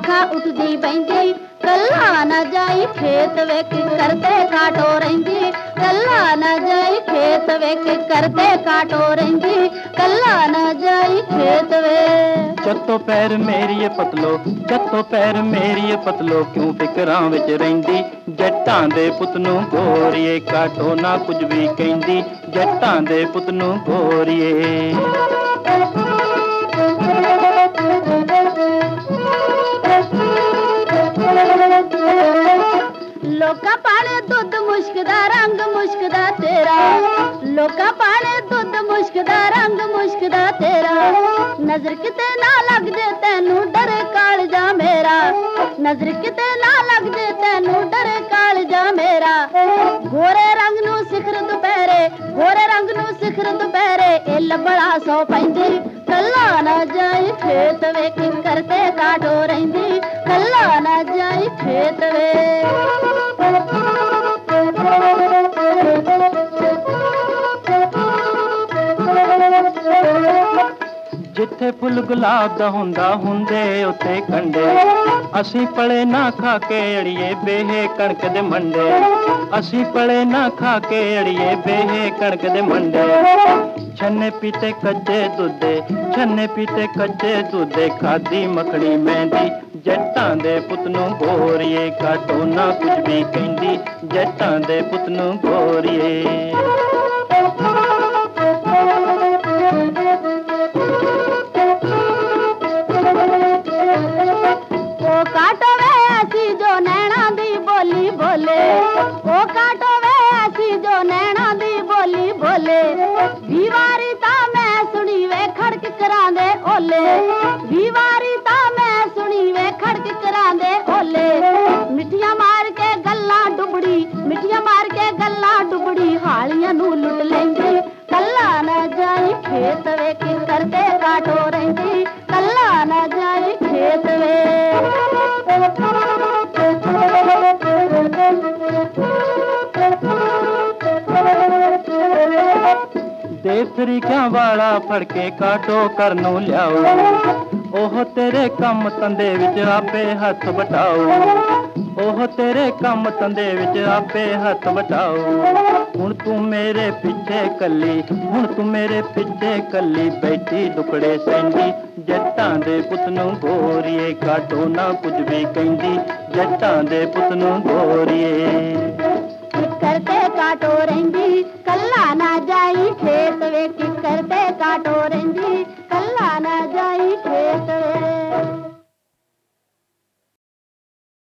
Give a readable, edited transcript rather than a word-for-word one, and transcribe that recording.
ਅੱਖਾਂ ਉੱਠਦੀ ਬਹਿੰਦੀ, ਕੱਲਾ ਨਾ ਜਾਈ ਖੇਤ ਵੇਖ ਕਰਦੇ ਕਾਟੋ ਰਹਿੰਦੀ, ਕੱਲਾ ਨਾ ਜਾਈ ਖੇਤ ਵੇਖ ਕਰਦੇ ਕਾਟੋ ਰਹਿੰਦੀ, ਕੱਲਾ ਨਾ ਜਾਈ ਖੇਤ ਵੇ। ਜੱਤੋਂ ਪੈਰ ਮੇਰੀਏ ਪਤਲੋ, ਜੱਤੋਂ ਪੈਰ ਮੇਰੀਏ ਪਤਲੋ, ਕਿਉਂ ਫਿਕਰਾਂ ਵਿੱਚ ਰਹਿੰਦੀ, ਜੱਟਾਂ ਦੇ ਪੁੱਤ ਨੂੰ ਗੋਰੀਏ ਕਾਟੋ ਨਾ ਕੁਝ ਵੀ ਕਹਿੰਦੀ, ਜੱਟਾਂ ਦੇ ਪੁੱਤ ਨੂੰ ਗੋਰੀਏ। ਲੋਕਾਂ ਪਾਣੇ ਦੁੱਧ ਮੁਸ਼ਕ ਦਾ ਰੰਗ ਮੁਸ਼ਕ ਦਾ ਤੇਰਾ, ਲੋਕਾਂ ਪਾਣੇ ਦੁੱਧ ਮੁਸ਼ਕ ਦਾ ਰੰਗ ਮੁਸ਼ਕ ਦਾ ਤੇਰਾ, ਨਜ਼ਰ ਕਿਤੇ ਨਾ ਲੱਗ ਜੇ ਤੈਨੂੰ ਡਰੇ ਕਾਲਜਾ ਮੇਰਾ, ਨਜ਼ਰ ਕਿਤੇ ਨਾ ਲੱਗ ਜੇ ਤੈਨੂੰ ਡਰੇ ਕਾਲਜਾ ਮੇਰਾ। ਗੋਰੇ ਰੰਗ ਨੂੰ ਸਿਖਰ ਦੁਪਹਿਰੇ, ਗੋਰੇ ਰੰਗ ਨੂੰ ਸਿਖਰ ਦੁਪਹਿਰੇ, ਇਹ ਲੱਭਣਾ ਸੌ ਪੈਂਦੀ, ਕੱਲਾ ਨਾ ਜਾਈ ਖੇਤ ਵੇਖ ਕਰਦੇ ਕਾਟੋ ਰਹਿੰਦੀ, ਕੱਲਾ ਨਾ ਜਾਈ ਖੇਤ ਵੇ। ਜਿੱਥੇ ਫੁੱਲ ਗੁਲਾਬ ਦਾ ਹੁੰਦਾ ਹੁੰਦੇ ਉੱਥੇ ਕੰਡੇ, ਅਸੀਂ ਪਲੇ ਨਾ ਖਾ ਕੇ ਅੜੀਏ ਬੇਹੇ ਕਣਕ ਦੇ ਮੰਡੇ, ਅਸੀਂ ਪਲੇ ਨਾ ਖਾ ਕੇ ਅੜੀਏ ਬੇਹੇ ਕਣਕ ਦੇ ਮੰਡੇ। ਛੰਨੇ ਪੀਤੇ ਕੱਚੇ ਦੁੱਧੇ, ਛੰਨੇ ਪੀਤੇ ਕੱਚੇ ਦੁੱਧੇ, ਖਾਦੀ ਮੱਖਣੀ ਮਹਿੰਦੀ, ਜੱਟਾਂ ਦੇ ਪੁੱਤ ਨੂੰ ਗੋਰੀਏ ਕਾਟੋ ਨਾ ਕੁਝ ਵੀ ਕਹਿੰਦੀ, ਜੱਟਾਂ ਦੇ ਪੁੱਤ ਨੂੰ ਗੋਰੀਏ। ਉਹ ਕਾਟੋ ਵੇ ਅਸੀਂ ਜੋ ਨੈਣਾ ਦੀ ਬੋਲੀ ਬੋਲੇ, ਉਹ ਕਾਟੋ ਵੇ ਅਸੀਂ ਜੋ ਨੈਣਾ ਦੀ ਬੋਲੀ ਬੋਲੇ, 20 ਵਾਰੀ ਤਾਂ ਮੈਂ ਸੁਣੀ ਵੇ ਖੜਕ ਕਰਾਂਦੇ ਓਲੇ, 20 ਵਾਰੀ ਤਾਂ ਮੈਂ ਸੁਣੀ ਵੇ ਖੜਕ ਕਰਾਂਦੇ ਓਲੇ। ਮਿੱਠੀਆਂ ਮਾਰ ਕੇ ਗੱਲਾਂ ਡੁਬੜੀ, ਮਿੱਠੀਆਂ ਮਾਰ ਕੇ ਗੱਲਾਂ ਡੁਬੜੀ, ਹਾਲੀਆਂ ਨੂੰ ਲੁੱਟ ਲੈਂਦੀ, ਕੱਲਾ ਨਾ ਜਾਈ ਖੇਤ ਵੇਖ ਕਰਦੇ ਕਾਟੋ ਰਹਿੰਦੀ, ਕੱਲਾ ਨਾ ਜਾਈ ਖੇਤ ਵੇ। ਦੇ ਤਰੀਕਿਆਂ ਵਾਲਾ ਫੜ ਕੇ ਕਾਟੋ ਕਰਨ ਨੂੰ ਲਿਆਓ, ਉਹ ਤੇਰੇ ਕੰਮ ਧੰਦੇ ਵਿੱਚ ਆਪੇ ਹੱਥ ਵਟਾਓ, ਉਹ ਤੇਰੇ ਕੰਮ ਧੰਦੇ ਵਿੱਚ ਆਪੇ ਹੱਥ ਵਟਾਓ। ਹੁਣ ਤੂੰ ਮੇਰੇ ਪਿੱਛੇ ਕੱਲੀ, ਹੁਣ ਤੂੰ ਮੇਰੇ ਪਿੱਛੇ ਕੱਲੀ ਬੈਠੀ ਦੁਕੜੇ ਸਹਿੰਦੀ, ਜੱਟਾਂ ਦੇ ਪੁੱਤ ਨੂੰ ਗੋਰੀਏ ਕਾਟੋ ਨਾ ਕੁਝ ਵੀ ਕਹਿੰਦੀ, ਜੱਟਾਂ ਦੇ ਪੁੱਤ ਨੂੰ ਗੋਰੀਏ।